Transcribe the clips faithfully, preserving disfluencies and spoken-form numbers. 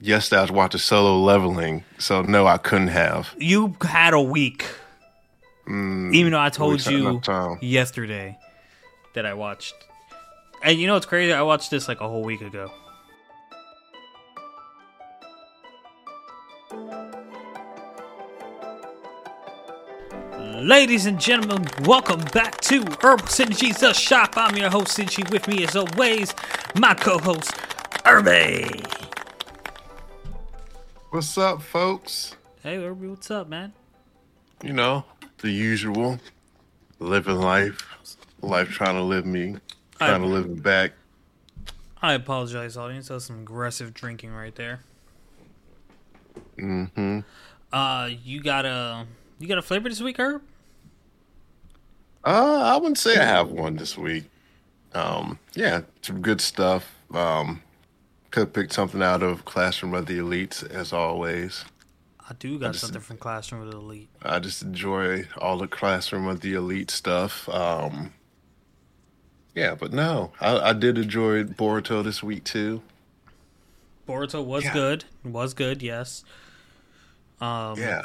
Yesterday I was watching Solo Leveling, so no, I couldn't have. You had a week. Mm, Even though I we told took you enough time. yesterday that I watched. And you know what's crazy? I watched this like a whole week ago. Ladies and gentlemen, welcome back to Herbal Synergies, the shop. I'm your host, Synergy. With me, as always, my co-host, Irby. What's up, folks? Hey, Irby, what's up, man? You know, the usual. Living life. Life trying to live me. Trying I, to live it back. I apologize, audience. That was some aggressive drinking right there. Mm-hmm. Uh, you got a you got a flavor this week, Herb? Uh, I wouldn't say I have one this week. Um, yeah, some good stuff. Um, could pick something out of Classroom of the Elites, as always. I do got I just- something from Classroom of the Elite. I just enjoy all the Classroom of the Elite stuff. Um, yeah, but no, I, I did enjoy Boruto this week too. Boruto was Yeah. good. Was good, yes. Um, Yeah.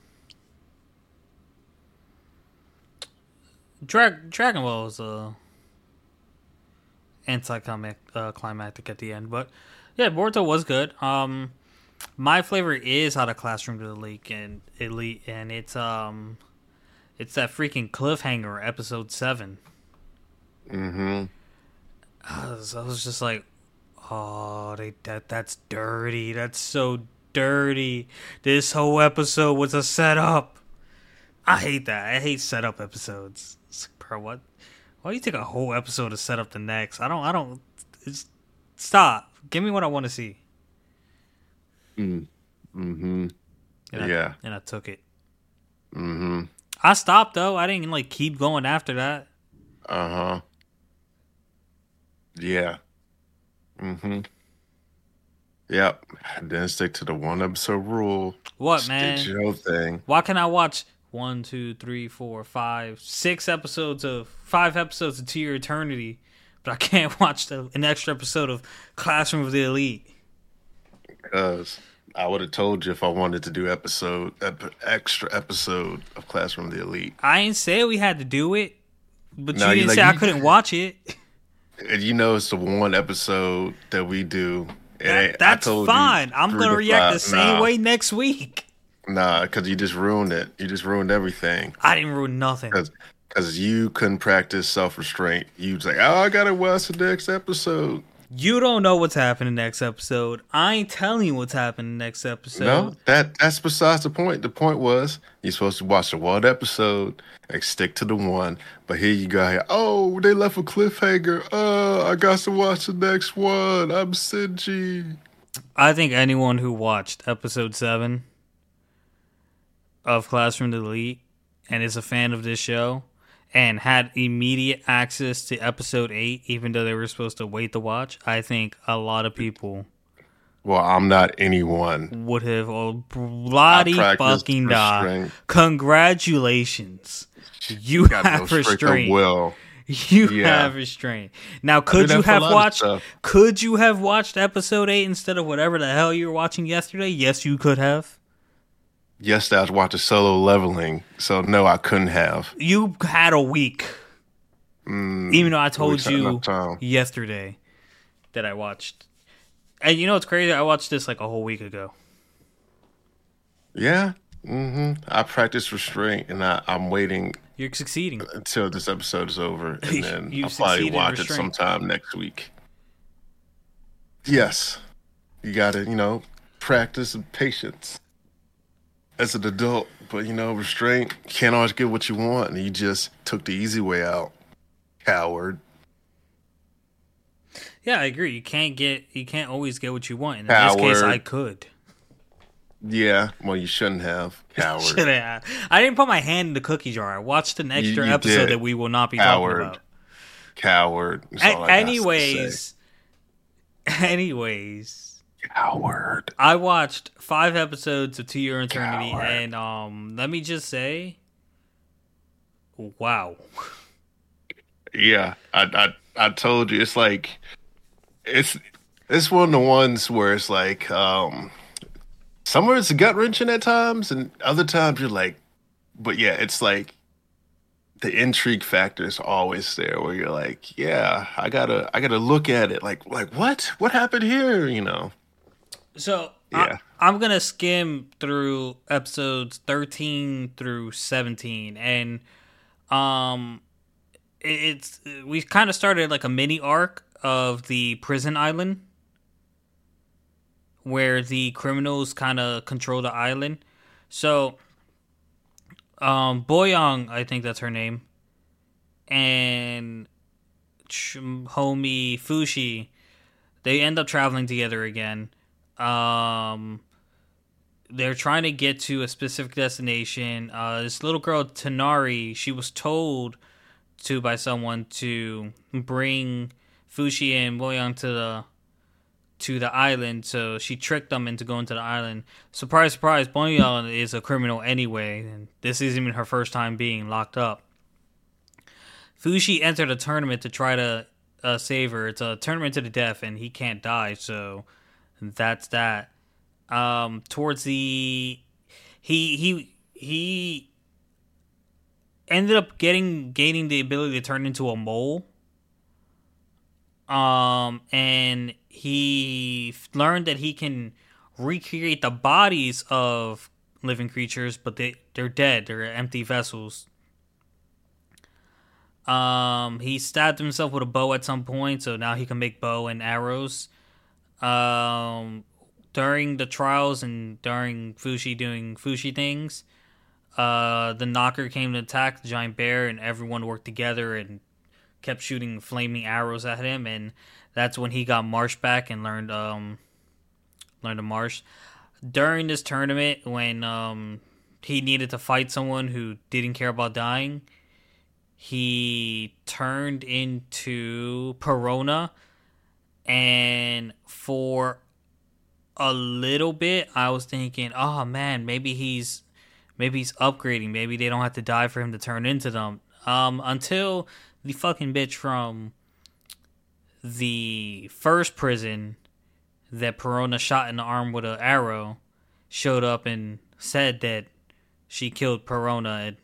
Drag Dragon Ball was uh, anticlimactic uh, climactic at the end, but yeah, Boruto was good. Um, my flavor is out of Classroom to the Elite and Elite, and it's um, it's that freaking cliffhanger, episode seven. Mm-hmm. I was, I was just like, oh, they that that's dirty. That's so dirty. This whole episode was a setup. I hate that. I hate setup episodes. It's like, bro, what? Why do you take a whole episode to set up the next? I don't. I don't. It's, stop. Give me what I want to see. Mm. Mm-hmm. And I, Yeah. and I took it. Mm-hmm. I stopped though. I didn't like keep going after that. Uh-huh. Yeah. Mm-hmm. Yep. Didn't stick to the one episode rule. What, Just man? did your own thing. Why can I watch one, two, three, four, five, six episodes of five episodes of To Your Eternity, but I can't watch the, an extra episode of Classroom of the Elite? Because I would have told you if I wanted to do episode ep- extra episode of Classroom of the Elite. I ain't say we had to do it, but No, you you didn't like- say I you- couldn't watch it. And you know it's the one episode that we do. It That- ain't- I that's told you fine. I'm three gonna to react five. the same Nah. way next week. Nah, because you just ruined it. You just ruined everything. I didn't ruin nothing. Because you couldn't practice self-restraint. You was like, oh, I got to watch the next episode. You don't know what's happening next episode. I ain't telling you what's happening next episode. No, that that's besides the point. The point was you're supposed to watch the one episode and stick to the one. But here you go. Oh, they left a cliffhanger. Uh, I got to watch the next one. I'm Sinji. I think anyone who watched episode seven of Classroom to the Elite and is a fan of this show and had immediate access to episode eight, even though they were supposed to wait to watch, I think a lot of people Well, I'm not anyone. would have oh, bloody I practiced fucking die. restraint. Congratulations. You Got no have strength of restraint. will. You Yeah. have restraint. Now, could that you for a have lot of watched? stuff. Could you have watched episode eight instead of whatever the hell you were watching yesterday? Yes, you could have. Yesterday I was watching Solo Leveling, so no, I couldn't have. You had a week. Mm, Even though I we told took you enough time. yesterday that I watched. And you know what's crazy? I watched this like a whole week ago. Yeah. hmm I practiced restraint, and I, I'm waiting You're succeeding. until this episode is over, and then You I'll probably succeeded in watch it restraint. sometime next week. Yes, you got to, you know, practice patience as an adult, but you know, restraint can't always get what you want, and you just took the easy way out, coward. Yeah, I agree. You can't get. You can't always get what you want. In this case, Coward. I could. Yeah, well, you shouldn't have, coward. Should have. I didn't put my hand in the cookie jar. I watched an extra you episode did. that we will not be Coward. talking about. Coward. That's all A- I got to say. anyways, anyways, Coward. I watched five episodes of To Your Eternity, Coward. and um, let me just say, wow. Yeah, I, I I told you it's like it's it's one of the ones where it's like, um, some of it's gut wrenching at times, and other times you're like, but yeah, it's like the intrigue factor is always there, where you're like, yeah, I gotta, I gotta look at it, like, like what, what happened here, you know? So I, Yeah, I'm gonna skim through episodes thirteen through seventeen, and um, it- it's we kind of started like a mini arc of the prison island where the criminals kind of control the island. So, um, Boyoung, I think that's her name, and Ch- homie Fushi, they end up traveling together again. Um, they're trying to get to a specific destination. Uh, this little girl Tanari, she was told to by someone to bring Fushi and Boyoung to the to the island, so she tricked them into going to the island. Surprise, surprise, Boyoung is a criminal anyway, and this isn't even her first time being locked up. Fushi entered a tournament to try to uh, save her. It's a tournament to the death, and he can't die, so that's that. Um, towards the he he he ended up getting gaining the ability to turn into a mole. Um, and he learned that he can recreate the bodies of living creatures, but they they're dead. They're empty vessels. Um, he stabbed himself with a bow at some point, so now he can make bow and arrows. Um, during the trials and during Fushi doing Fushi things, uh, the Knocker came to attack the giant bear, and everyone worked together and kept shooting flaming arrows at him, and that's when he got Marsh back and learned um learned a Marsh. During this tournament, when um he needed to fight someone who didn't care about dying, he turned into Perona, and for a little bit I was thinking, oh man, maybe he's maybe he's upgrading, maybe they don't have to die for him to turn into them. Um until the fucking bitch from the first prison that Perona shot in the arm with an arrow showed up and said that she killed Perona, and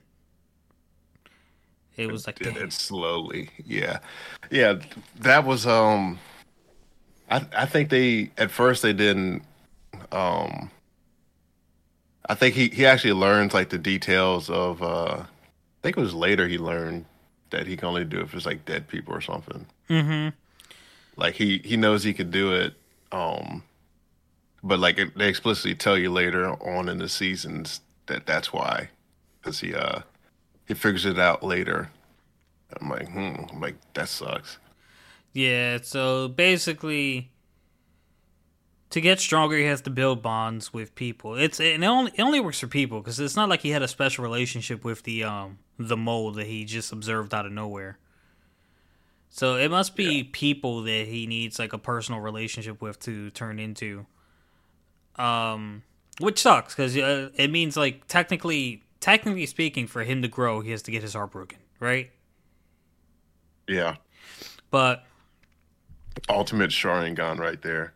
it was like, did damn. it slowly. Yeah, yeah, that was um. I I think they at first they didn't um. I think he he actually learns like the details of uh. I think it was later he learned that he can only do it if it's like dead people or something. Mm-hmm. Like he he knows he could do it. Um, but like it, they explicitly tell you later on in the seasons that that's why, because he uh he figures it out later. I'm like, hmm. I'm like, that sucks. Yeah, so basically, to get stronger, he has to build bonds with people. It's and it only it only works for people because it's not like he had a special relationship with the um the mole that he just observed out of nowhere. So it must Yeah. be people that he needs like a personal relationship with to turn into. Um, which sucks because uh, it means like technically, technically speaking, for him to grow, he has to get his heart broken, right? Yeah. But Ultimate Sharingan right there.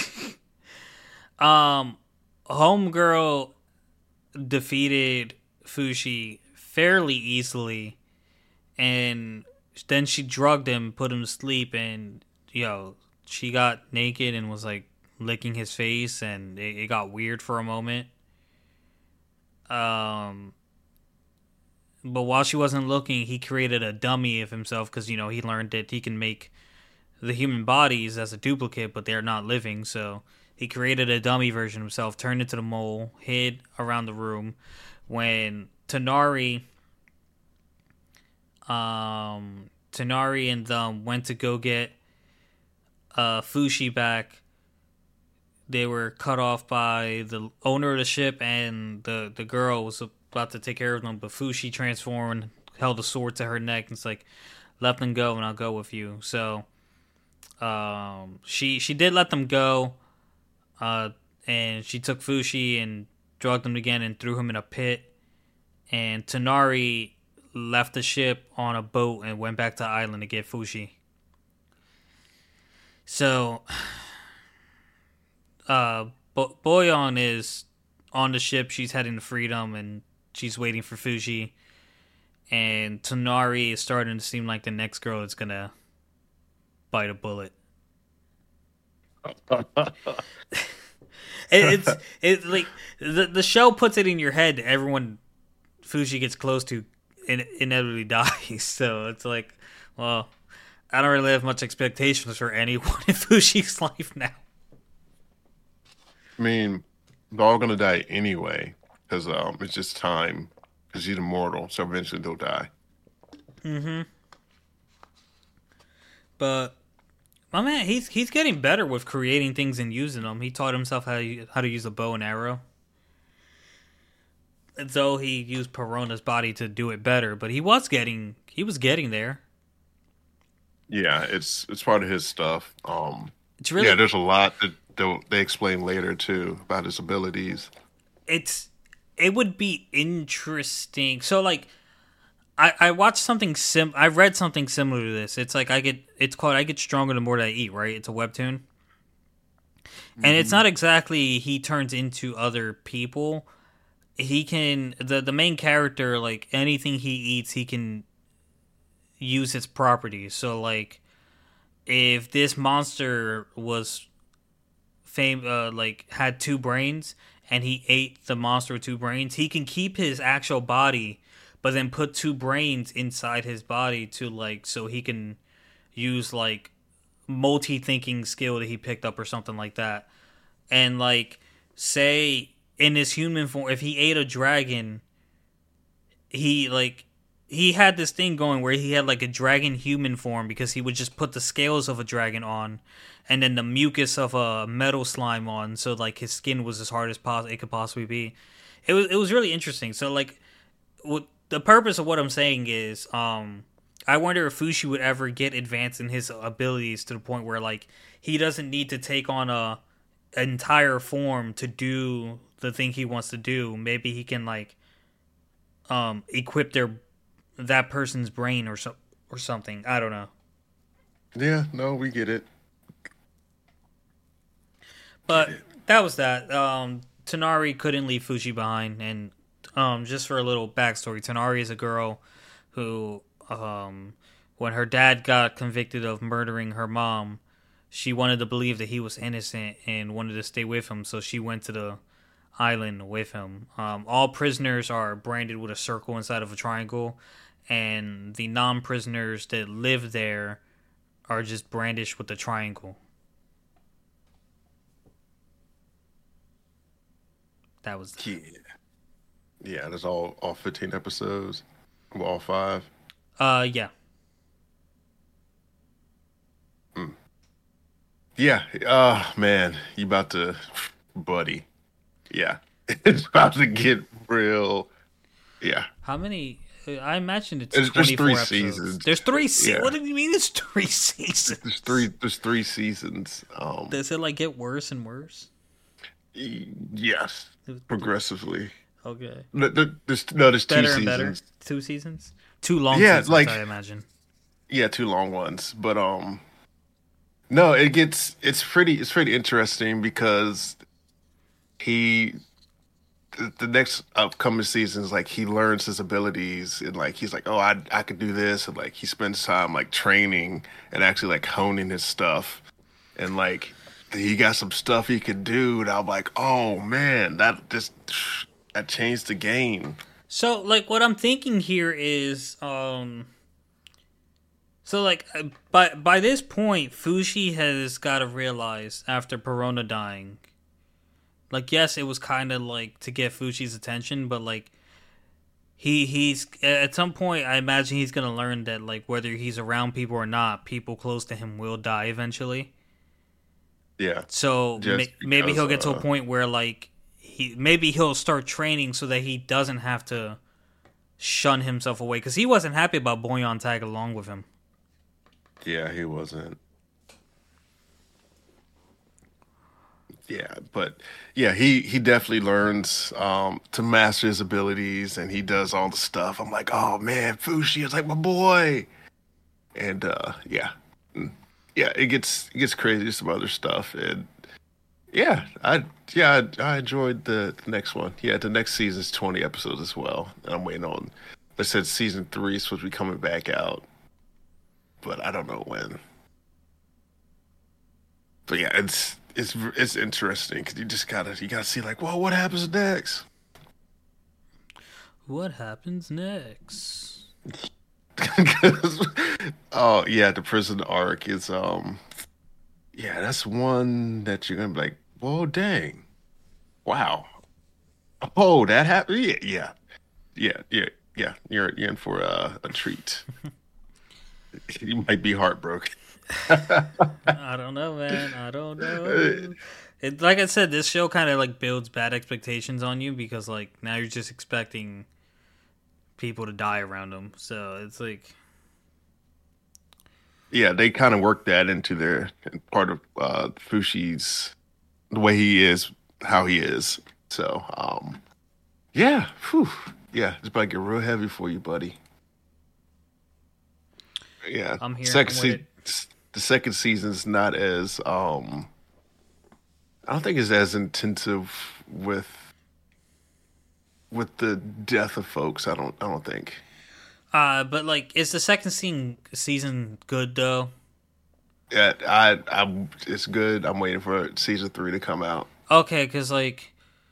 um, Homegirl defeated Fushi fairly easily, and then she drugged him, put him to sleep, and yo, she got naked and was like licking his face, and it, it got weird for a moment. Um, but while she wasn't looking, he created a dummy of himself because you know he learned that he can make the human bodies as a duplicate, but they're not living. So he created a dummy version of himself, turned into the mole, hid around the room. When Tanari, um, Tanari and them went to go get uh, Fushi back, they were cut off by the owner of the ship, and the, the girl was about to take care of them, but Fushi transformed, held a sword to her neck, and it's like, let them go and I'll go with you. So um, she she did let them go, uh, and she took Fushi and drugged him again and threw him in a pit. And Tanari left the ship on a boat and went back to the island to get Fushi. So uh, Bo- Boyon is on the ship. She's heading to Freedom, and she's waiting for Fuji. And Tonari is starting to seem like the next girl that's gonna bite a bullet. it, it's it's like the the show puts it in your head. Everyone Fuji gets close to in, inevitably dies. So it's like, well, I don't really have much expectations for anyone in Fuji's life now. I mean, they're all gonna die anyway because um, it's just time. Because he's immortal, so eventually they'll die. Mm-hmm. But my man, he's he's getting better with creating things and using them. He taught himself how to, how to use a bow and arrow. And though he used Perona's body to do it better, but he was getting he was getting there. Yeah, it's it's part of his stuff. Um, it's really yeah. There's a lot that they'll, they explain later too about his abilities. It's. It would be interesting. So, like, I, I watched something sim. I read something similar to this. It's like I get. It's called "I Get Stronger the More That I Eat." Right? It's a webtoon, mm-hmm. and it's not exactly he turns into other people. He can the the main character, like anything he eats, he can use its properties. So, like, if this monster was fame, uh, like had two brains. And he ate the monster with two brains, he can keep his actual body, but then put two brains inside his body to, like, so he can use, like, multi-thinking skill that he picked up or something like that. And, like, say, in his human form, if he ate a dragon, he, like, he had this thing going where he had, like, a dragon human form because he would just put the scales of a dragon on and then the mucus of a metal slime on, so like his skin was as hard as pos- it could possibly be. It was it was really interesting. So like, what the purpose of what I'm saying is, um, I wonder if Fushi would ever get advanced in his abilities to the point where like he doesn't need to take on a an entire form to do the thing he wants to do. Maybe he can like, um, equip their that person's brain or so or something. I don't know. Yeah, no, we get it. But that was that. Um, Tonari couldn't leave Fuji behind, and um, just for a little backstory, Tonari is a girl who, um, when her dad got convicted of murdering her mom, she wanted to believe that he was innocent and wanted to stay with him, so she went to the island with him. Um, all prisoners are branded with a circle inside of a triangle, and the non-prisoners that live there are just brandished with the triangle. That was yeah, yeah. There's all all fifteen episodes, well, all five. Uh, yeah, mm. yeah. Uh man, you about to, buddy? Yeah, it's about to get real. Yeah. How many? I imagine it's, it's twenty-four three episodes. Seasons. There's three seasons. Yeah. What do you mean? It's three seasons. There's three. There's three seasons. Um, Does it like get worse and worse? Yes, progressively. Okay. No, there's no, there's better two and seasons. Better? Two seasons. Two long yeah, seasons. Like, I imagine. Yeah, two long ones. But um, no, it gets it's pretty it's pretty interesting because he the, the next upcoming seasons, like he learns his abilities and like he's like, oh, I I could do this, and like he spends time like training and actually like honing his stuff, and like. He got some stuff he could do, and I'm like, oh man, that just that changed the game. So, like, what I'm thinking here is, um, so like, by by this point, Fushi has got to realize after Perona dying, like, yes, it was kind of like to get Fushi's attention, but like, he he's at some point, I imagine he's gonna learn that like whether he's around people or not, people close to him will die eventually. Yeah. So ma- because, maybe he'll get to a point where like he maybe he'll start training so that he doesn't have to shun himself away, because he wasn't happy about Boyan tag along with him. Yeah, he wasn't. Yeah, but yeah, he he definitely learns um, to master his abilities, and he does all the stuff. I'm like, oh man, Fushi is like my boy, and uh, yeah. Yeah, it gets it gets crazy, some other stuff, and Yeah, I yeah I, I enjoyed the, the next one. Yeah, the next season's twenty episodes as well, and I'm waiting on. They said season three is supposed to be coming back out, but I don't know when. But yeah, it's it's it's interesting because you just gotta you gotta see like, well, what happens next? What happens next? 'Cause- oh yeah, the prison arc is um yeah, that's one that you're gonna be like, whoa, dang, wow, oh, that happened. Yeah, yeah, yeah, yeah, yeah. You're you're in for a, a treat. You might be heartbroken. I don't know, man. I don't know. It, like I said, this show kind of like builds bad expectations on you because like now you're just expecting people to die around them. So it's like, Yeah, they kind of work that into their part of uh Fushi's the way he is, how he is. So, um, yeah, whew, yeah, it's about to get real heavy for you, buddy. Yeah, I'm here. second I'm with se- it. the second season's not as um, I don't think it's as intensive with with the death of folks. I don't, I don't think. Uh, but like, is the second season season good though? Yeah, I, I, it's good. I'm waiting for season three to come out. Okay, because like,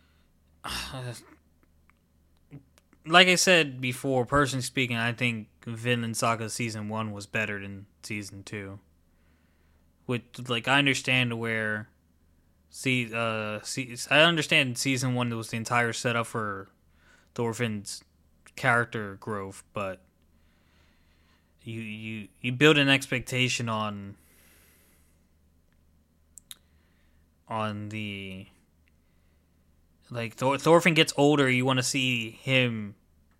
like I said before, personally speaking, I think Vinland Saga season one was better than season two. With like, I understand where, see, uh, see, I understand season one was the entire setup for Thorfinn's character growth, but you you you build an expectation on on the like Thor, Thorfinn gets older. You want to see him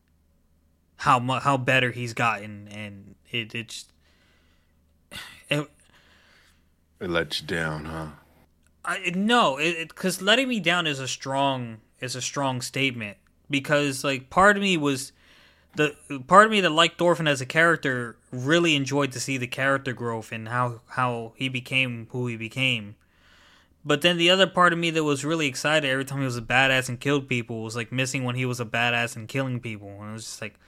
how mu- how better he's gotten, and it it's it, It let you down, huh? I no, it because letting me down is a strong is a strong statement because like part of me was the part of me that liked Thorfinn as a character really enjoyed to see the character growth and how how he became who he became. But then the other part of me that was really excited every time he was a badass and killed people was like missing when he was a badass and killing people, and it was just like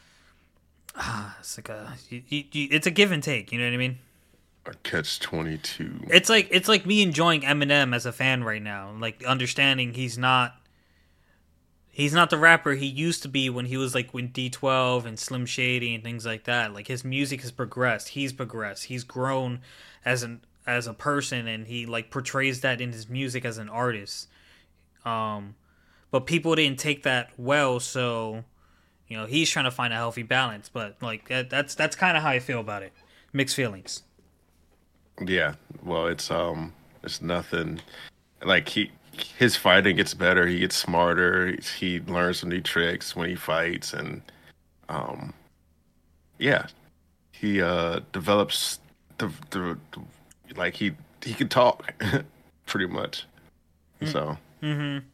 ah, it's like a you, you, you, it's a give and take. You know what I mean? A catch twenty two. It's like it's like me enjoying Eminem as a fan right now, like understanding he's not he's not the rapper he used to be when he was like with D twelve and Slim Shady and things like that. Like his music has progressed, he's progressed, he's grown as an as a person, and he like portrays that in his music as an artist. Um, but people didn't take that well, so you know he's trying to find a healthy balance. But like that, that's that's kind of how I feel about it. Mixed feelings. Yeah, well, it's um, it's nothing. Like he, his fighting gets better. He gets smarter. He learns some new tricks when he fights, and um, yeah, he uh develops the the, the like he he can talk pretty much. So Mm-hmm.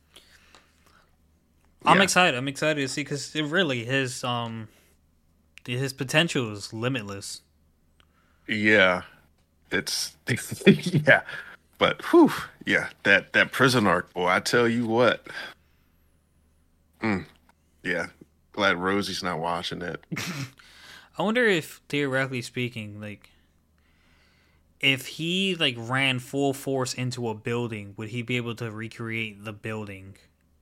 I'm yeah. excited. I'm excited to see because it really his um his potential is limitless. Yeah, it's yeah, but whew, yeah, that that prison arc, boy, I tell you what. Mm, yeah, glad Rosie's not watching it. I wonder if theoretically speaking, like if he like ran full force into a building, would he be able to recreate the building?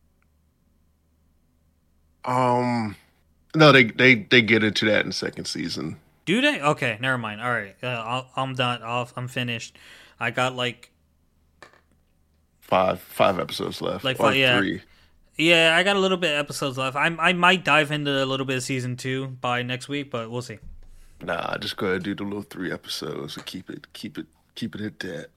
Um, no, they they they get into that in the second season. Do they? Okay, never mind. All right, uh, I'll, I'm done. I'll, I'm finished. I got like Five five episodes left, like or five, yeah, three. yeah. I got a little bit of episodes left. I I might dive into a little bit of season two by next week, but we'll see. Nah, just go ahead and do the little three episodes and keep it keep it keep it at that.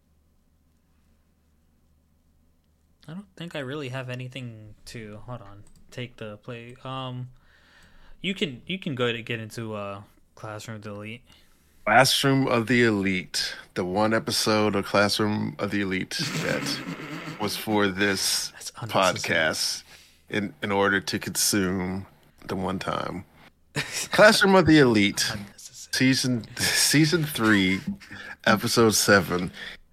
I don't think I really have anything to hold on. Take the play. Um, you can you can go to get into uh Classroom of the Elite. Classroom of the Elite, the one episode of Classroom of the Elite that was for this That's unnecessary. podcast in in order to consume the one time. Classroom of the Elite, Unnecessary. season season three, episode seven.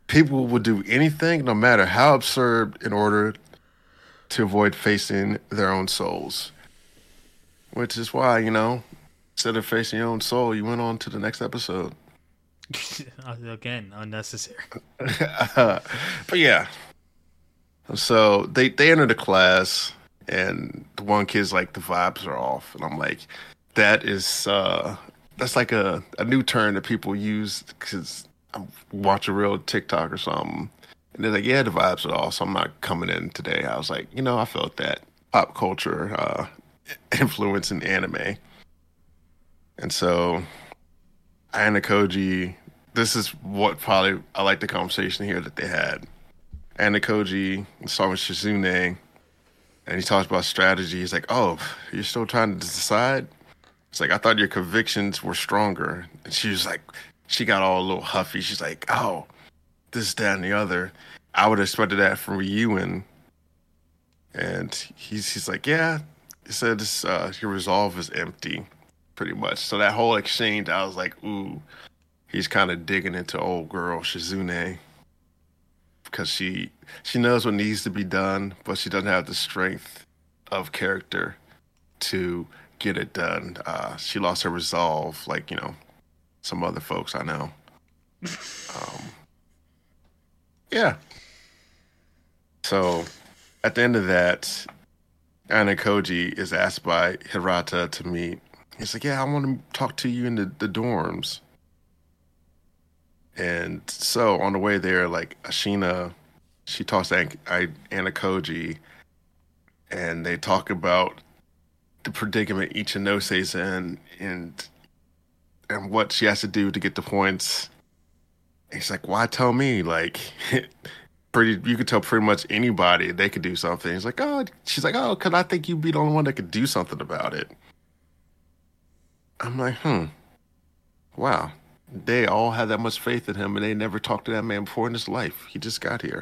people will do anything, no matter how absurd, in order to avoid facing their own souls. Which is why, you know, instead of facing your own soul, you went on to the next episode. Again, unnecessary. uh, but yeah. So they, they enter the class, and the one kid's like, the vibes are off. And I'm like, that is, uh, that's like a, a new term that people use because I watch a real TikTok or something. And they're like, yeah, the vibes are off, so I'm not coming in today. I was like, you know, I felt that pop culture uh, influence in anime. And so, Ayano Koji, this is what probably I like the conversation here that they had. Ayano Koji was talking with Shizune, and he talks about strategy. He's like, oh, you're still trying to decide? It's like, I thought your convictions were stronger. And she was like, she got all a little huffy. She's like, oh, this, that, and the other. I would have expected that from Ryuen. And he's he's like, yeah. He said this, uh, your resolve is empty, pretty much. So that whole exchange, I was like, ooh, he's kind of digging into old girl Shizune. Because she she knows what needs to be done, but she doesn't have the strength of character to get it done. Uh, she lost her resolve, like, you know, some other folks I know. Um, yeah. So, at the end of that, Ayano Koji is asked by Hirata to meet. He's like, yeah, I want to talk to you in the, the dorms. And so, on the way there, like, Ashina, she talks to Ayano Koji, and they talk about the predicament Ichinose is in, and and what she has to do to get the points. And he's like, why tell me? Like, pretty, you could tell pretty much anybody they could do something. He's like, oh, she's like, oh, because I think you'd be the only one that could do something about it. I'm like, hmm, wow. They all had that much faith in him, and they never talked to that man before in his life. He just got here.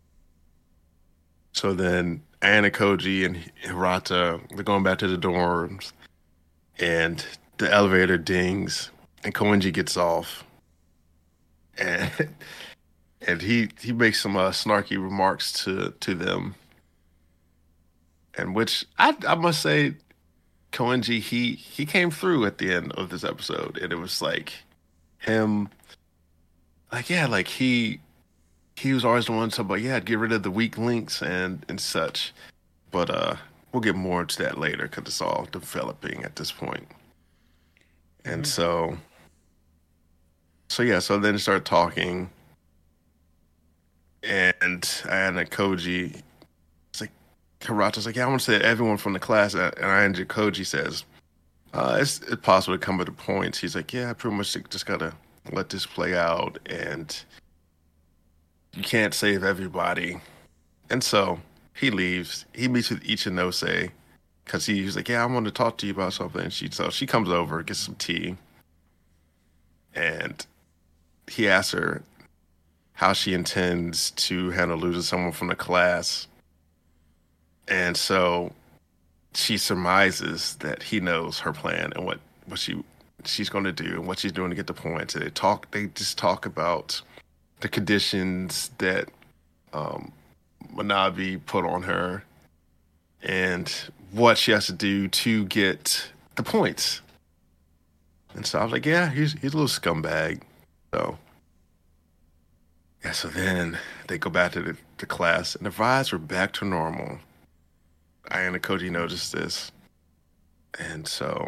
So then Ayano Koji and Hirata, they're going back to the dorms, and the elevator dings, and Koenji gets off. And and he he makes some uh, snarky remarks to, to them. And which, I, I must say, Koenji, he, he came through at the end of this episode, and it was like, him, like, yeah, like he he was always the one to talk about, yeah, get rid of the weak links and and such. But uh we'll get more into that later because it's all developing at this point. And mm-hmm. so so yeah, so then they start talking, and Ayano Koji, it's like, Hirata's like, yeah, I want to say everyone from the class, and Ayano Koji says, Uh, it's, it's possible to come to the points. He's like, yeah, I pretty much just gotta let this play out, and you can't save everybody. And so he leaves. He meets with Ichinose because he was like, yeah, I want to talk to you about something. And she, so she comes over, gets some tea, and he asks her how she intends to handle losing someone from the class. And so she surmises that he knows her plan and what, what she she's going to do and what she's doing to get the points. And they talk. They just talk about the conditions that um, Manabe put on her and what she has to do to get the points. And so I was like, yeah, he's he's a little scumbag. So yeah. So then they go back to the, the class, and the vibes were back to normal. Ayano Koji noticed this, and so,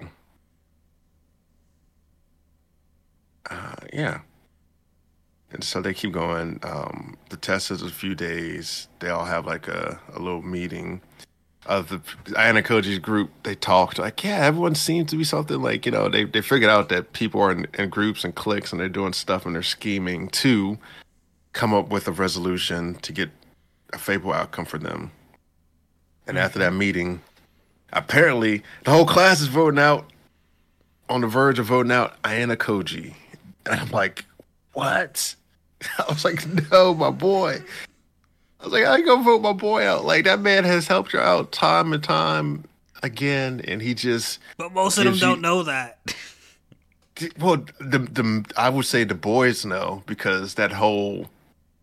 uh, yeah. And so they keep going. Um, the test is a few days. They all have like a, a little meeting of the Ayano Koji's group. They talked like, yeah, everyone seems to be something like, you know, they, they figured out that people are in, in groups and cliques, and they're doing stuff and they're scheming to come up with a resolution to get a favorable outcome for them. And after that meeting, apparently the whole class is voting out, on the verge of voting out Ayano Koji. And I'm like, what? I was like, no, my boy. I was like, how you gonna vote my boy out? Like, that man has helped you out time and time again, and he just... But most of them don't you, know that. Well, the the I would say the boys know, because that whole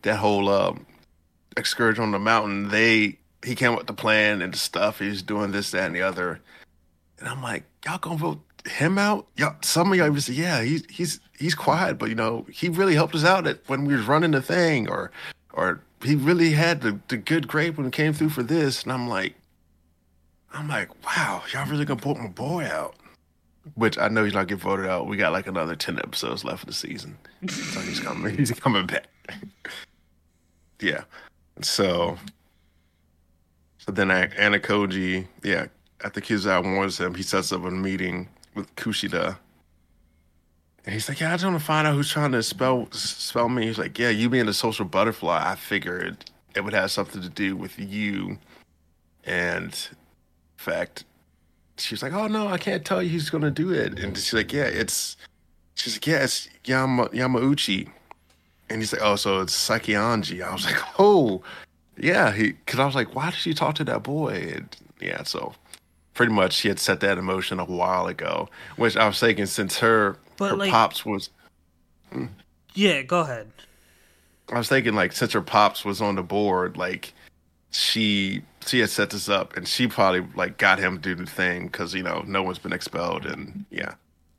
that whole um, excursion on the mountain, they he came up with the plan and the stuff. He's doing this, that, and the other. And I'm like, y'all gonna vote him out? Y'all, some of y'all even say, yeah, he's he's he's quiet, but you know, he really helped us out at, when we was running the thing, or or he really had the, the good grade when it came through for this. And I'm like, I'm like, wow, y'all really gonna vote my boy out? Which I know he's not get voted out. We got like another ten episodes left of the season, so he's coming. He's coming back. Yeah. So, so then I, Anna Koji, yeah, after Kizawa warns him, he sets up a meeting with Kushida. And he's like, yeah, I just want to find out who's trying to spell spell me. He's like, yeah, you being a social butterfly, I figured it would have something to do with you. And in fact, she's like, oh, no, I can't tell you who's going to do it. And she's like, yeah, it's, she's like, yeah, it's Yama, Yamauchi. And he's like, oh, so it's Sakianji. I was like, oh, yeah. He, because I was like, why did she talk to that boy? And, yeah, so pretty much she had set that in motion a while ago, which I was thinking since her, but her like, pops was. Hmm. Yeah, go ahead. I was thinking, like, since her pops was on the board, like, she she had set this up, and she probably, like, got him to do the thing because, you know, no one's been expelled, and, yeah.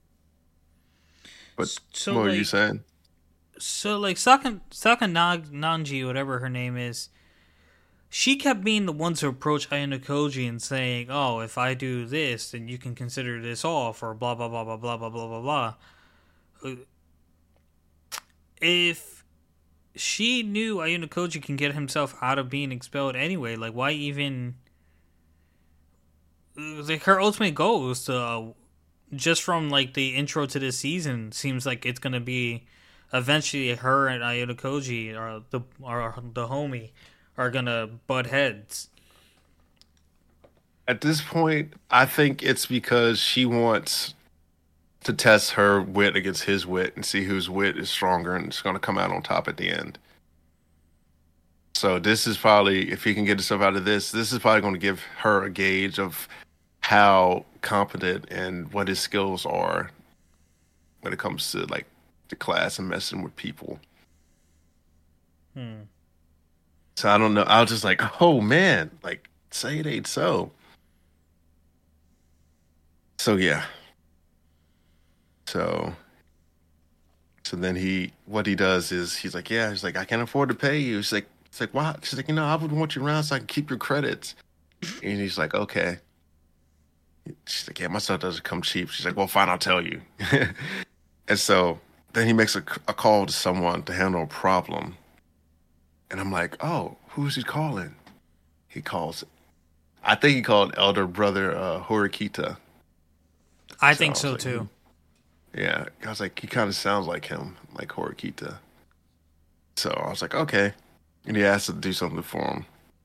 But so, what like, were you saying? So, like, Saka, Saka Nanji, whatever her name is, she kept being the one to approach Ayano Koji and saying, oh, if I do this, then you can consider this off, or blah, blah, blah, blah, blah, blah, blah, blah, blah. If she knew Ayano Koji can get himself out of being expelled anyway, like, why even... Like, her ultimate goal is to, uh, just from, like, the intro to this season, seems like it's going to be... Eventually, her and Ayano Koji, or the or the homie, are gonna butt heads. At this point, I think it's because she wants to test her wit against his wit and see whose wit is stronger and it's gonna come out on top at the end. So this is probably, if he can get himself out of this, this is probably going to give her a gauge of how competent and what his skills are when it comes to, like, the class and messing with people. Hmm. So I don't know. I was just like, oh man, like, say it ain't so. So yeah. So so then he what he does is he's like, yeah, he's like, I can't afford to pay you. He's like, it's like, why? She's like, you know, I would want you around so I can keep your credits. And he's like, okay. She's like, yeah, my stuff doesn't come cheap. She's like, well, fine, I'll tell you. And so then he makes a, a call to someone to handle a problem. And I'm like, oh, who's he calling? He calls, I think he called elder brother uh, Horikita. I so think I so like, too. Yeah, I was like, he kind of sounds like him, like Horikita. So I was like, okay. And he asked to do something for him.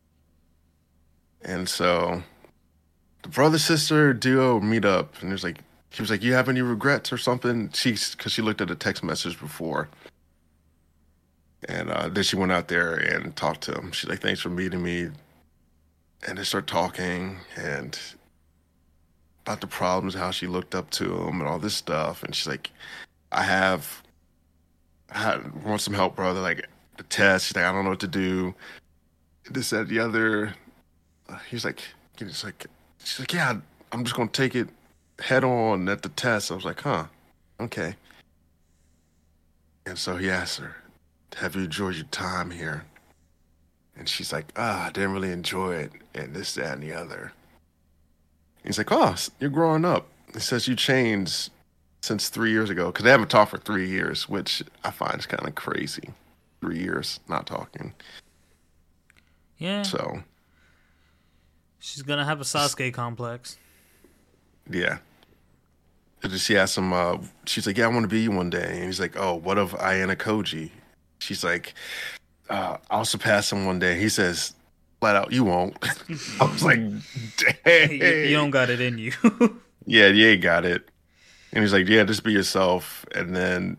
And so the brother sister duo meet up, and there's like, he was like, you have any regrets or something? She's, because she looked at a text message before. And uh, then she went out there and talked to him. She's like, thanks for meeting me. And they start talking and about the problems, how she looked up to him and all this stuff. And she's like, I have, I want some help, brother. Like, the test. She's like, I don't know what to do. This, that, the other. He's like, he's like, she's like, yeah, I'm just going to take it head on at the test. I was like, huh, okay. And so he asked her, have you enjoyed your time here? And she's like, ah, I didn't really enjoy it, and this, that, and the other. He's like, oh, you're growing up. He says you changed since three years ago, because they haven't talked for three years, which I find is kind of crazy. Three years not talking. Yeah. So. She's going to have a Sasuke complex. Yeah. She asked him, uh, she's like, yeah, I want to be you one day. And he's like, oh, what of Ayano Koji? She's like, uh, I'll surpass him one day. He says, flat out, you won't. I was like, dang. You, you don't got it in you. Yeah, you ain't got it. And he's like, yeah, just be yourself. And then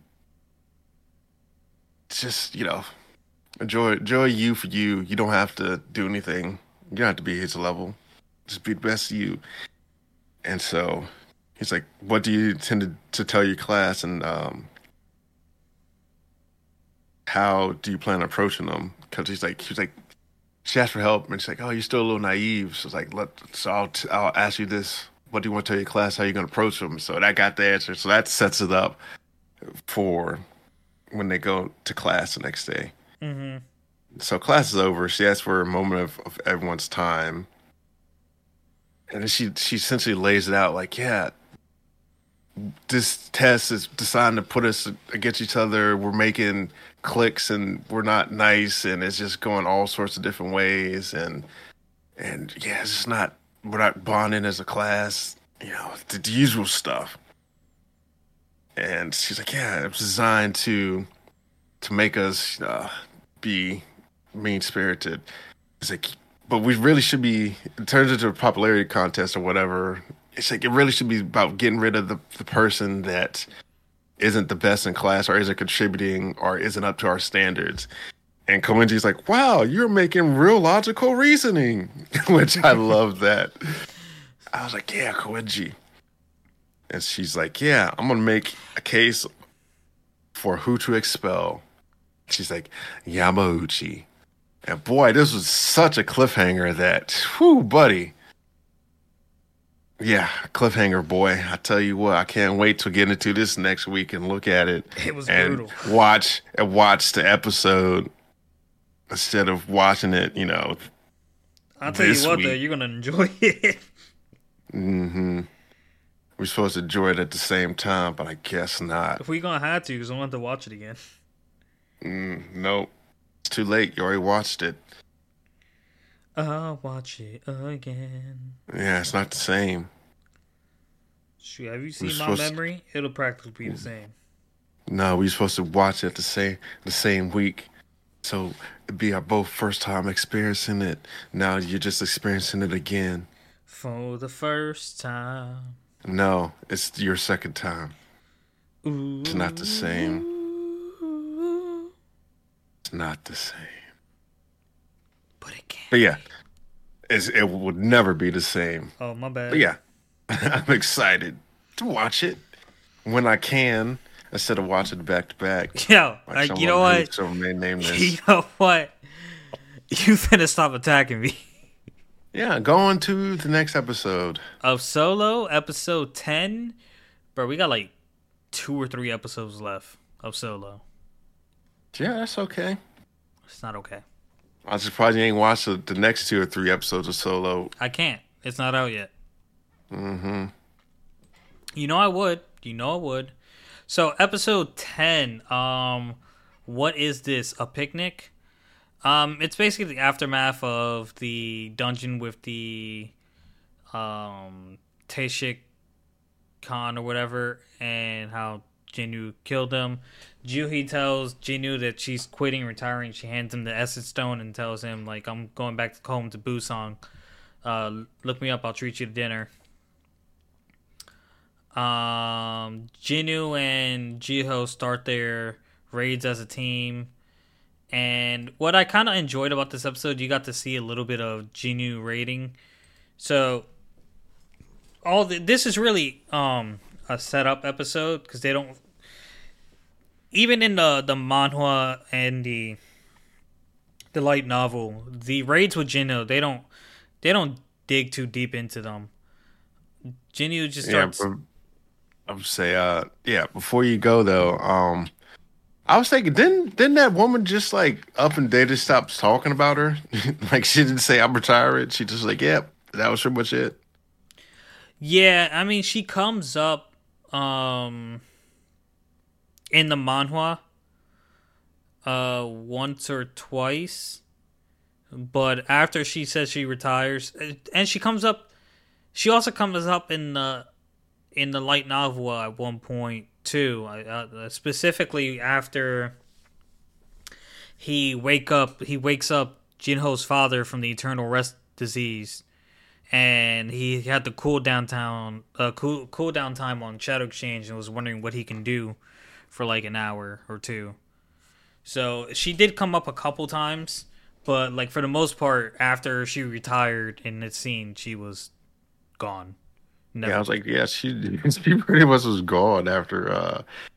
just, you know, enjoy, enjoy you for you. You don't have to do anything. You don't have to be his level. Just be the best of you. And so he's like, what do you intend to, to tell your class? And um, how do you plan on approaching them? Because he's like, he's like, she asked for help, and she's like, oh, you're still a little naive. So it's like, let, so I'll, t- I'll ask you this. What do you want to tell your class? How you going to approach them? So that got the answer. So that sets it up for when they go to class the next day. Mm-hmm. So class is over. She asks for a moment of, of everyone's time. And then she, she essentially lays it out like, yeah, this test is designed to put us against each other. We're making clicks and we're not nice, and it's just going all sorts of different ways. And and yeah, it's just not, we're not bonding as a class, you know, the, the usual stuff. And she's like, yeah, it's designed to to make us uh, be mean spirited. It's like, but we really should be. It turns into a popularity contest or whatever. It's like it really should be about getting rid of the, the person that isn't the best in class or isn't contributing or isn't up to our standards. And Koenji's like, wow, you're making real logical reasoning, which I love that. I was like, yeah, Koenji. And she's like, yeah, I'm going to make a case for who to expel. She's like, Yamauchi. And boy, this was such a cliffhanger that, whew, buddy. Yeah, cliffhanger, boy. I tell you what, I can't wait to get into this next week and look at it. It was and brutal. Watch and watch the episode instead of watching it, you know. I'll tell you what, week. though, you're gonna enjoy it. Mm-hmm. We're supposed to enjoy it at the same time, but I guess not. If we gonna have to, because I want to watch it again. Mm, nope. It's too late. You already watched it. I'll watch it again. Yeah, it's not the same. Shoot, have you seen We're my supposed- memory? It'll practically be the same. No, we were supposed to watch it the same the same week. So it'd be our both first time experiencing it. Now you're just experiencing it again. For the first time. No, it's your second time. Ooh. It's not the same. It's not the same. But it can't. But yeah, it's, it would never be the same. Oh, my bad. But yeah, I'm excited to watch it when I can instead of watching it back to back. Yo, Like like, you know what? Someone may name this. You know what? You finna stop attacking me. Yeah, going to the next episode. Of Solo, episode ten. Bro, we got like two or three episodes left of Solo. Yeah, that's okay. It's not okay. I was surprised you ain't watched the, the next two or three episodes of Solo. I can't. It's not out yet. Mm-hmm. You know I would. You know I would. So episode ten. Um, what is this? A picnic? Um, it's basically the aftermath of the dungeon with the um Taishik Khan or whatever, and how Jinnu killed him. Juhi tells Jinnu that she's quitting, retiring. She hands him the Essence Stone and tells him, like, I'm going back home to Busan. Uh, look me up. I'll treat you to dinner. Um, Jinnu and Jiho start their raids as a team. And what I kind of enjoyed about this episode, you got to see a little bit of Jinnu raiding. So, all the, this is really um a setup episode, because they don't... Even in the, the manhwa and the the light novel, the raids with Jinnu, they don't they don't dig too deep into them. Jinnu just starts. Yeah, I would say, uh, yeah. Before you go though, um, I was thinking, didn't didn't that woman just like up and Data stops talking about her? Like she didn't say I'm retiring. She just like, yep, that was pretty much it. Yeah, I mean, she comes up um in the manhwa uh once or twice, but after she says she retires, and she comes up, she also comes up in the in the light novel at one point too, uh, specifically after he wake up he wakes up Jinho's father from the eternal rest disease, and he had the cool down town uh cool cool down time on Shadow Exchange, and was wondering what he can do for like an hour or two. So she did come up a couple times, but like for the most part, after she retired in the scene, she was gone. Never. Yeah, I was like, yeah, she she pretty much was gone after uh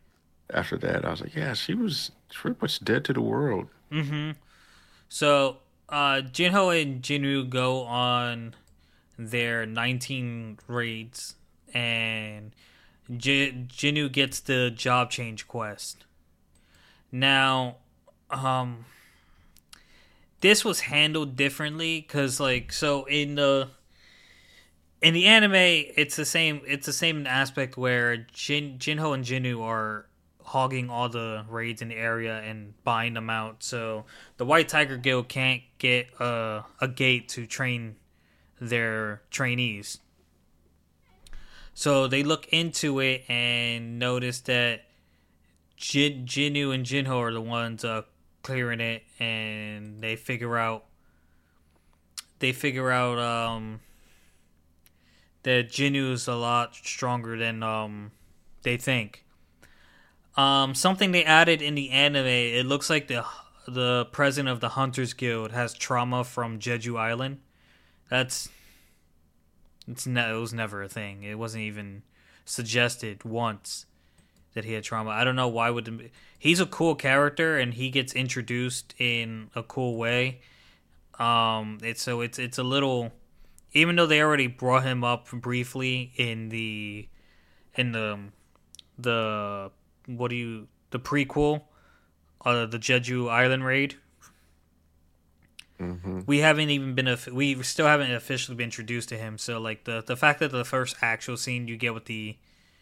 After that, I was like, yeah, she was pretty much dead to the world. Mm-hmm. So, uh, Jinho and Jinwoo go on their nineteen raids, and J- Jinwoo gets the job change quest. Now, um, this was handled differently because, like, so in the in the anime, it's the same. It's the same aspect where Jin Jinho and Jinwoo are hogging all the raids in the area and buying them out. So the White Tiger Guild can't get a a gate to train their trainees. So they look into it and notice that Jin, Jinwoo and Jinho are the ones uh, clearing it, and they figure out they figure out um, that Jinwoo is a lot stronger than um, they think. Um, something they added in the anime, it looks like the the president of the Hunters Guild has trauma from Jeju Island. That's it's ne- it was never a thing. It wasn't even suggested once that he had trauma. I don't know why would the, he's a cool character and he gets introduced in a cool way. Um, it's so it's it's a little, even though they already brought him up briefly in the in the the what do you the prequel, uh, the Jeju Island raid. Mm-hmm. We haven't even been we still haven't officially been introduced to him. So like the the fact that the first actual scene you get with the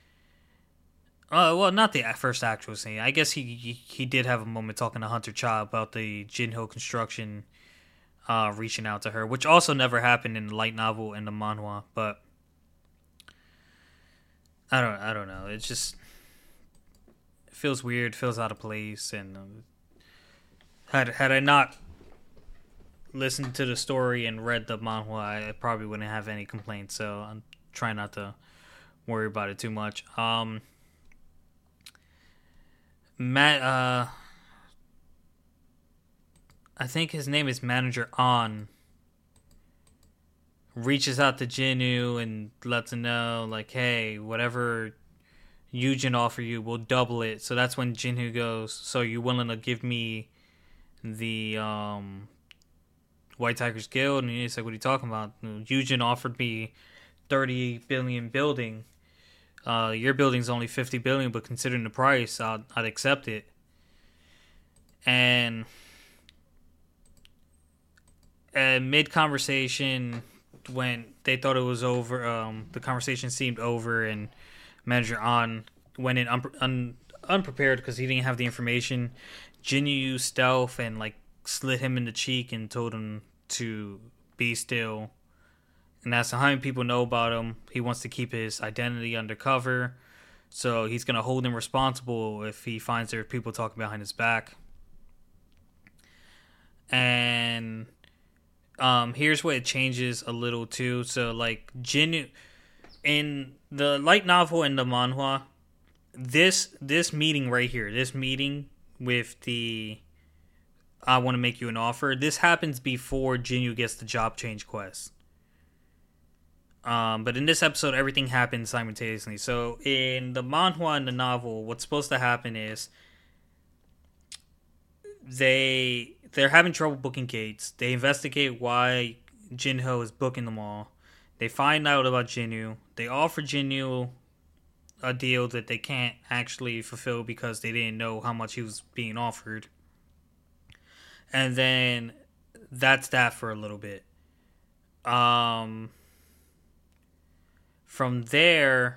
uh well not the first actual scene. I guess he he, he did have a moment talking to Hunter Cha about the Jinho construction, uh reaching out to her, which also never happened in the light novel and the manhwa. But I don't I don't know. It's just it feels weird, feels out of place, and um, had had I not listened to the story and read the manhwa, I probably wouldn't have any complaints. So I'm trying not to worry about it too much. Um, Matt, uh, I think his name is Manager On. Reaches out to Jinwoo and lets him know, like, hey, whatever Yujin offer you, we'll double it. So that's when Jinwoo goes, so you're willing to give me the um White Tigers Guild? And he's like, what are you talking about? Yujin offered me thirty billion building. Uh, your building's only fifty billion, but considering the price, I'd, I'd accept it. And uh, mid conversation, when they thought it was over, um, the conversation seemed over, and Manager On went in un- un- unprepared because he didn't have the information. Jinwoo used stealth and like slit him in the cheek and told him to be still. And that's how many people know about him. He wants to keep his identity undercover, so he's gonna hold him responsible if he finds there are people talking behind his back. And um, here's what it changes a little too. So like Jinwoo in the light novel and the manhwa, this this meeting right here, this meeting with the I want to make you an offer. This happens before Jinwoo gets the job change quest. Um, but in this episode, everything happens simultaneously. So in the manhwa and the novel, what's supposed to happen is they they're having trouble booking gates. They investigate why Jinho is booking them all. They find out about Jinwoo. They offer Jinwoo a deal that they can't actually fulfill because they didn't know how much he was being offered. And then that's that for a little bit. Um, from there,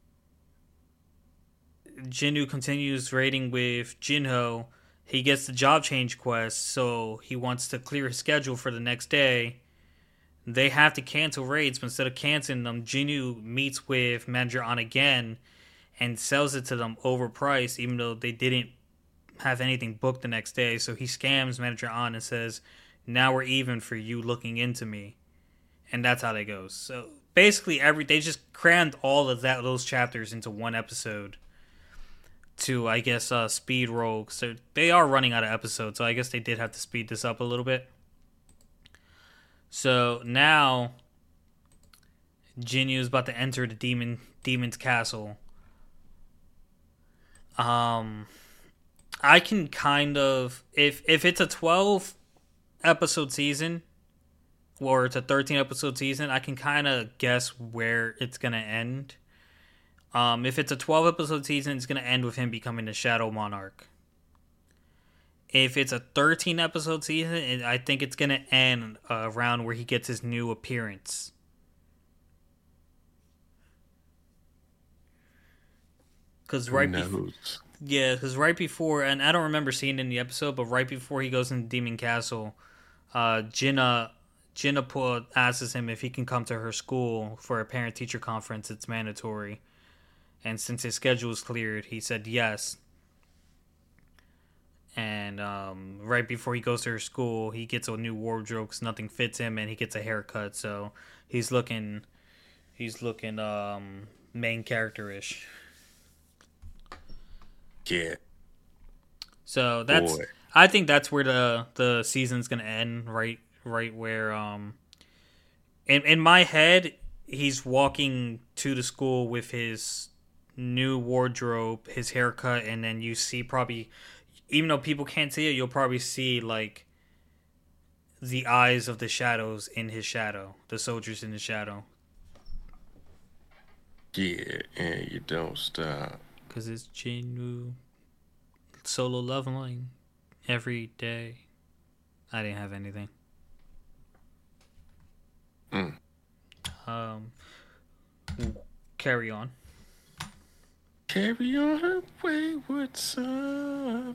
Jinwoo continues raiding with Jinho. He gets the job change quest, so he wants to clear his schedule for the next day. They have to cancel raids, but instead of canceling them, Jinwoo meets with Manager On again and sells it to them overpriced, even though they didn't have anything booked the next day. So he scams Manager On and says, now we're even for you looking into me. And that's how that goes. So basically, every they just crammed all of that those chapters into one episode to, I guess, uh, speed roll. So they are running out of episodes, so I guess they did have to speed this up a little bit. So now Jinwoo is about to enter the demon demon's castle. Um, I can kind of if if it's a twelve episode season or it's a thirteen episode season, I can kind of guess where it's gonna end. Um, if it's a twelve episode season, it's gonna end with him becoming the Shadow Monarch. If it's a thirteen episode season, I think it's gonna end uh, around where he gets his new appearance. Because right before, yeah, because right before, and I don't remember seeing it in the episode, but right before he goes into Demon Castle, uh, Jinna, Jinna asks him if he can come to her school for a parent-teacher conference. It's mandatory, and since his schedule is cleared, he said yes. And um, right before he goes to her school, he gets a new wardrobe because nothing fits him, and he gets a haircut. So he's looking, he's looking um, main character-ish. Yeah. So that's Boy. I think that's where the the season's gonna end, right right where um in in my head he's walking to the school with his new wardrobe, his haircut, and then you see probably, even though people can't see it, you'll probably see like the eyes of the shadows in his shadow, the soldiers in his shadow. Yeah, and you don't stop. Because it's Jinwoo solo leveling every day. I didn't have anything. Mm. Um, carry on. Carry on her wayward son.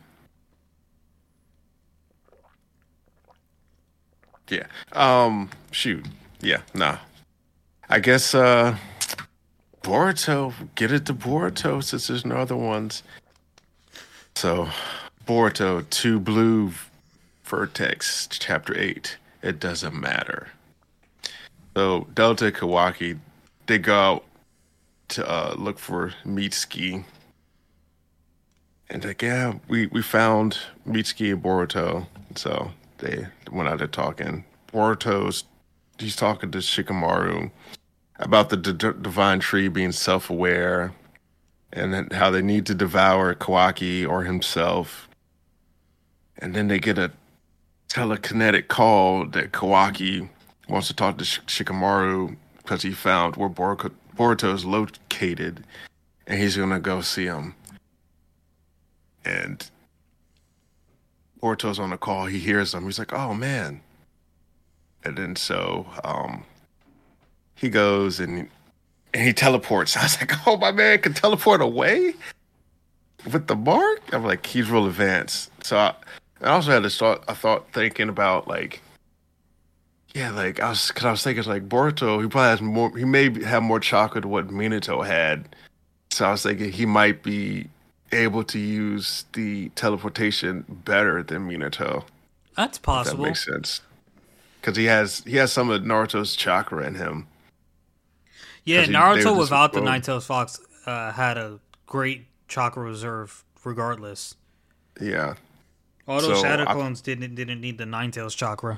Yeah. Um. Shoot. Yeah. Nah. I guess. Uh. Boruto, get it to Boruto since there's no other ones. So, Boruto, Two Blue Vertex, Chapter eight. It doesn't matter. So, Delta and Kawaki, they go out to uh, look for Mitsuki. And like, yeah, we, we found Mitsuki and Boruto. So, they went out there talking. Boruto's, he's talking to Shikamaru about the d- divine tree being self-aware and how they need to devour Kawaki or himself. And then they get a telekinetic call that Kawaki wants to talk to Sh- Shikamaru because he found where Bor- Boruto is located, and he's going to go see him. And Boruto's on the call. He hears him. He's like, oh, man. And then so... um He goes and and he teleports. I was like, oh, my man can teleport away with the mark? I'm like, he's real advanced. So I, I also had this thought, I thought thinking about like, yeah, like I was, cause I was thinking like Boruto, he probably has more, he may have more chakra than what Minato had. So I was thinking he might be able to use the teleportation better than Minato. That's possible. That makes sense. Cause he has, he has some of Naruto's chakra in him. Yeah, Naruto without the Nine-Tails Fox uh, had a great chakra reserve regardless. Yeah. All those so Shadow Clones I, didn't didn't need the Nine-Tails chakra.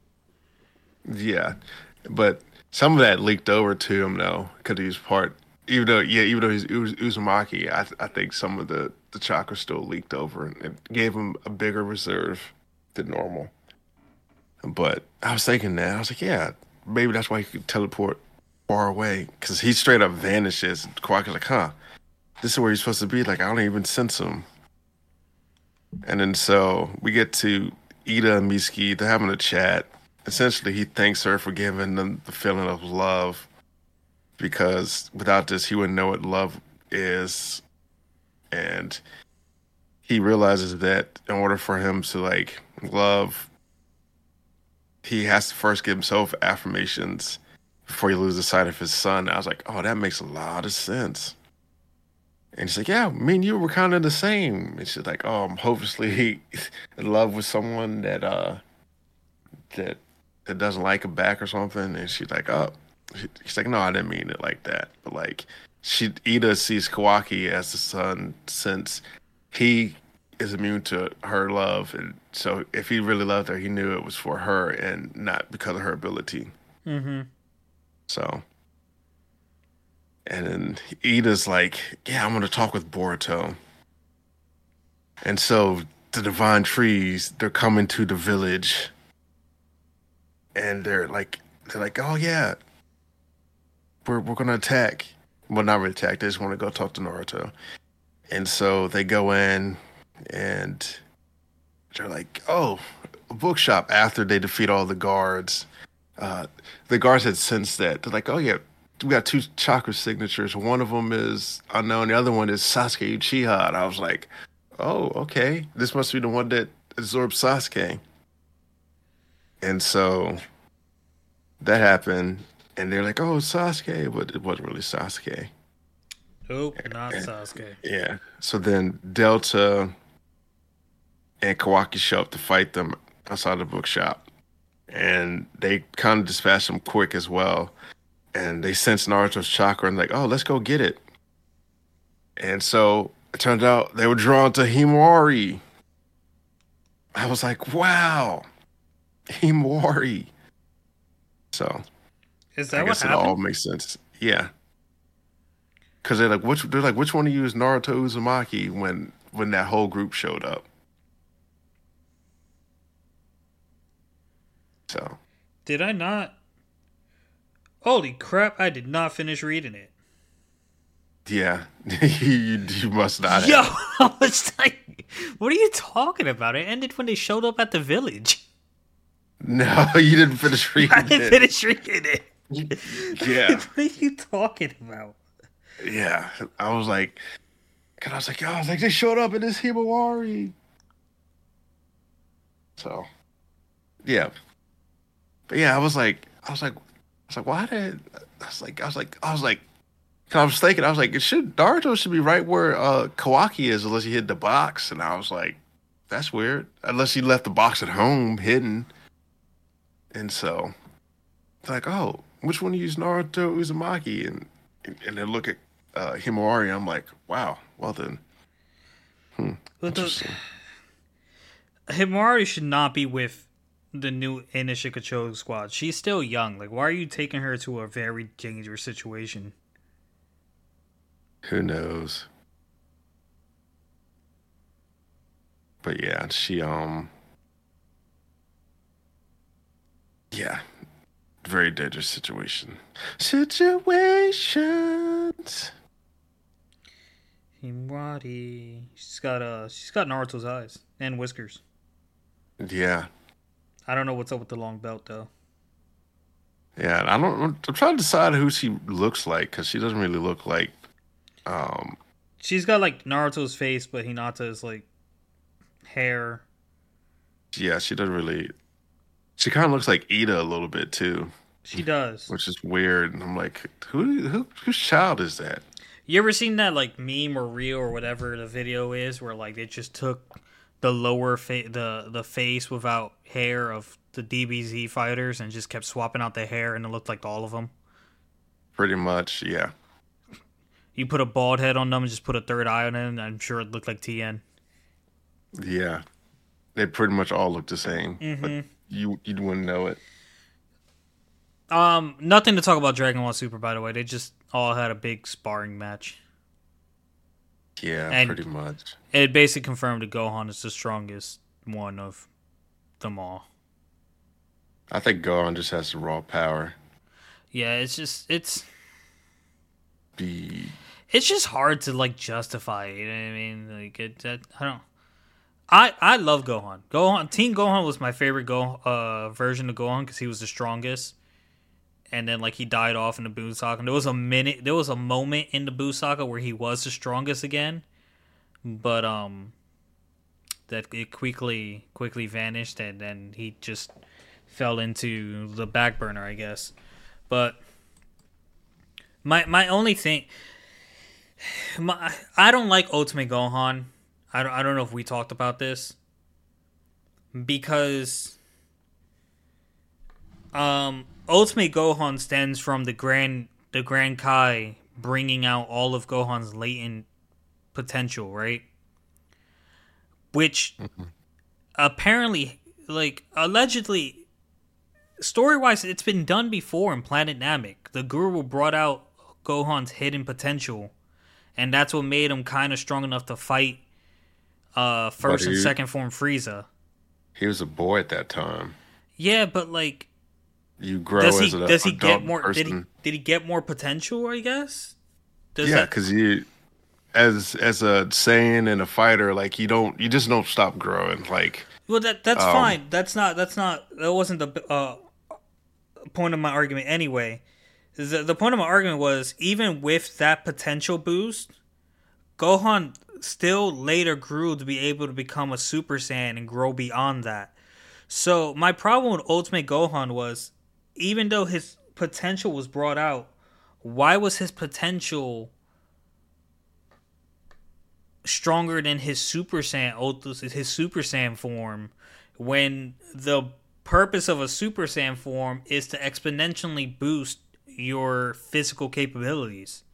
Yeah, but some of that leaked over to him though, because he was part. Even though, yeah, even though he's Uz- Uzumaki, I I think some of the the chakra still leaked over, and it gave him a bigger reserve than normal. But I was thinking that I was like, yeah, maybe that's why he could teleport far away, because he straight up vanishes. Kawaki's like, huh, this is where he's supposed to be. Like, I don't even sense him. And then so we get to Ida and Mitsuki. They're having a chat. Essentially, he thanks her for giving them the feeling of love, because without this, he wouldn't know what love is. And he realizes that in order for him to, like, love, he has to first give himself affirmations before he loses sight of his son. I was like, oh, that makes a lot of sense. And she's like, yeah, me and you were kind of the same. And she's like, oh, I'm hopelessly in love with someone that uh that that doesn't like him back or something. And she's like, oh, she's like, no, I didn't mean it like that. But like, she Ida sees Kawaki as the son since he is immune to her love, and so if he really loved her, he knew it was for her and not because of her ability. Mm-hmm. So, and then Ida's like, yeah, I'm going to talk with Boruto. And so the divine trees, they're coming to the village, and they're like, they're like, oh yeah, we're we're gonna attack. Well, not really attack. They just want to go talk to Naruto. And so they go in, and they're like, oh, a bookshop. After they defeat all the guards, uh, the guards had sensed that. They're like, oh yeah, we got two chakra signatures. One of them is unknown. The other one is Sasuke Uchiha. And I was like, oh, okay. This must be the one that absorbed Sasuke. And so that happened. And they're like, oh, Sasuke. But it wasn't really Sasuke. Nope, not Sasuke. Yeah. So then Delta and Kawaki show up to fight them outside the bookshop. And they kind of dispatch them quick as well. And they sense Naruto's chakra and like, oh, let's go get it. And so it turned out they were drawn to Himawari. I was like, wow, Himawari. So Is that I what guess happened? it all makes sense. Yeah. Because they're like, which they're like, which one of you is Naruto Uzumaki when when that whole group showed up? So Did I not? Holy crap! I did not finish reading it. yeah, you, you must not Yo, have. I was like, what are you talking about? It ended when they showed up at the village. No, you didn't finish reading I didn't it. finish reading it. Yeah, What are you talking about? yeah. I was like, cause I was like, oh, I was like, they showed up in this Himawari. So, yeah, but yeah, I was like, I was like, I was like, why did I was like, I was like, I was like, cause I was thinking, I was like, it should Naruto should be right where uh, Kawaki is, unless he hid the box, and I was like, that's weird, unless he left the box at home hidden, and so it's like, oh, which one use Naruto Uzumaki, and and then look at uh, Himawari, I'm like, wow, well then, hmm, But the, interesting. Himari should not be with the new Inishikacho squad. She's still young. Like, why are you taking her to a very dangerous situation? Who knows? But yeah, she um yeah, very dangerous situation. Situations. Himari. She's got uh she's got Naruto's eyes and whiskers. Yeah. I don't know what's up with the long belt though. Yeah, I don't I'm trying to decide who she looks like cuz she doesn't really look like um She's got like Naruto's face, but Hinata's like hair. yeah, she doesn't really she kind of looks like Ida a little bit too, She does. which is weird. And I'm like, who who whose child is that? You ever seen that like meme or reel or whatever the video is, where like they just took the lower fa- the the face without hair of the D B Z fighters and just kept swapping out the hair, and it looked like all of them. Pretty much, yeah. You put a bald head on them and just put a third eye on it, and I'm sure it looked like T N. Yeah. They pretty much all look the same, but you you wouldn't know it. Um, nothing to talk about Dragon Ball Super, by the way. They just all had a big sparring match. Yeah, And- pretty much. It basically confirmed that Gohan is the strongest one of them all. I think Gohan just has the raw power. Yeah, it's just it's Be it's just hard to like justify it. You know what I mean? Like it, that, I don't. I I love Gohan. Gohan Team Gohan was my favorite Go uh version of Gohan because he was the strongest. And then like he died off in the Buu Saga. And there was a minute, there was a moment in the Buu Saga where he was the strongest again, but um, that it quickly quickly vanished, and then he just fell into the back burner, I guess. But my my only thing, my I don't like Ultimate Gohan. I don't, I don't know if we talked about this because um. Ultimate Gohan stems from the Grand the Grand Kai bringing out all of Gohan's latent potential, right? Which apparently, like, allegedly, story-wise, it's been done before in Planet Namek. The Guru brought out Gohan's hidden potential, and that's what made him kind of strong enough to fight uh, But first and he second form Frieza. he was a boy at that time. Yeah, but like, You grow does as he an does he adult get more? person. Did he did he get more potential? I guess. Does Yeah, that, because you, as as a Saiyan and a fighter, like you don't, you just don't stop growing. Like, well, that that's um, fine. That's not that's not that wasn't the uh, point of my argument anyway. The, the point of my argument was even with that potential boost, Gohan still later grew to be able to become a Super Saiyan and grow beyond that. So my problem with Ultimate Gohan was, even though his potential was brought out, why was his potential stronger than his Super Saiyan, his Super Saiyan form, when the purpose of a Super Saiyan form is to exponentially boost your physical capabilities?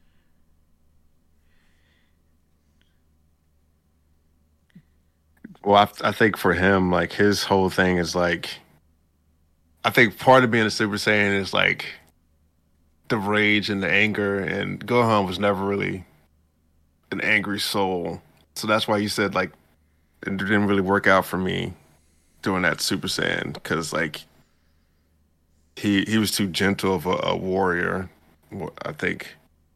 well, I, I think for him, like his whole thing is like, I think part of being a Super Saiyan is like the rage and the anger, and Gohan was never really an angry soul, so that's why you said like it didn't really work out for me doing that Super Saiyan because like he he was too gentle of a, a warrior. Wh- I think.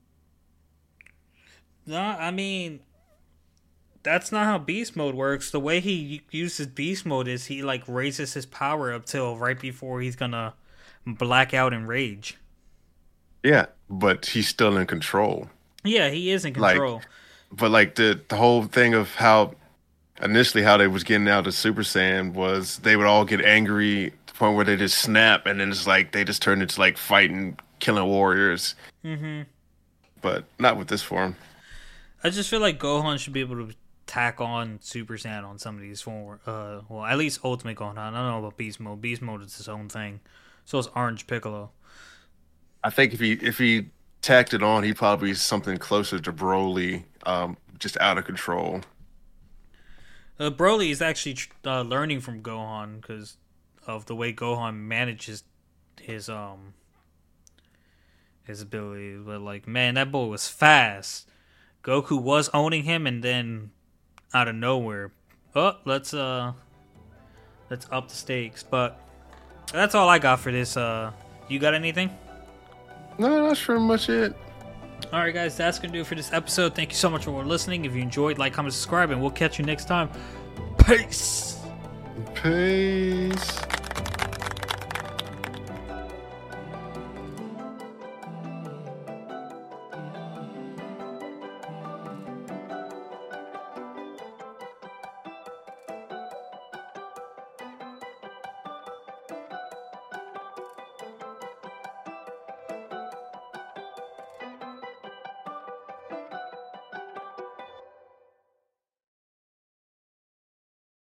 No, I mean, that's not how beast mode works. The way he uses beast mode is he like raises his power up till right before he's gonna black out in rage. Yeah, but he's still in control. Yeah, he is in Like, control. but like the the whole thing of how initially how they was getting out of Super Saiyan was they would all get angry to the point where they just snap, and then it's like they just turned into like fighting, killing warriors. Mm-hmm. But not with this form. I just feel like Gohan should be able to tack on Super Saiyan on some of these form. Uh, well, at least Ultimate Gohan. I don't know about Beast Mode. Beast Mode is his own thing. So is Orange Piccolo. I think if he if he tacked it on, he'd probably be something closer to Broly, um, just out of control. Uh, Broly is actually uh, learning from Gohan because of the way Gohan manages his um his ability. But like, man, that boy was fast. Goku was owning him, and then out of nowhere, oh, let's uh, let's up the stakes. But that's all I got for this. Uh, you got anything? No, that's pretty much it. All right, guys, that's gonna do it for this episode. Thank you so much for listening. If you enjoyed, like, comment, subscribe, and we'll catch you next time. Peace. Peace.